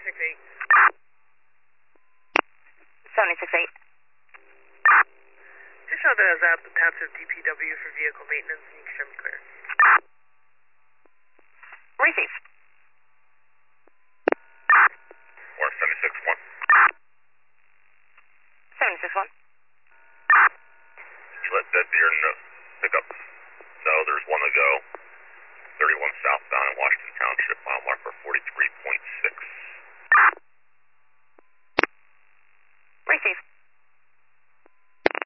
768. Just know that I was at the Township DPW for vehicle maintenance, and you can show me clear. Receive. 761. 761. You let Dead Deer pick up. No, there's one to go. 31 southbound in Washington Township, mile marker 43.6.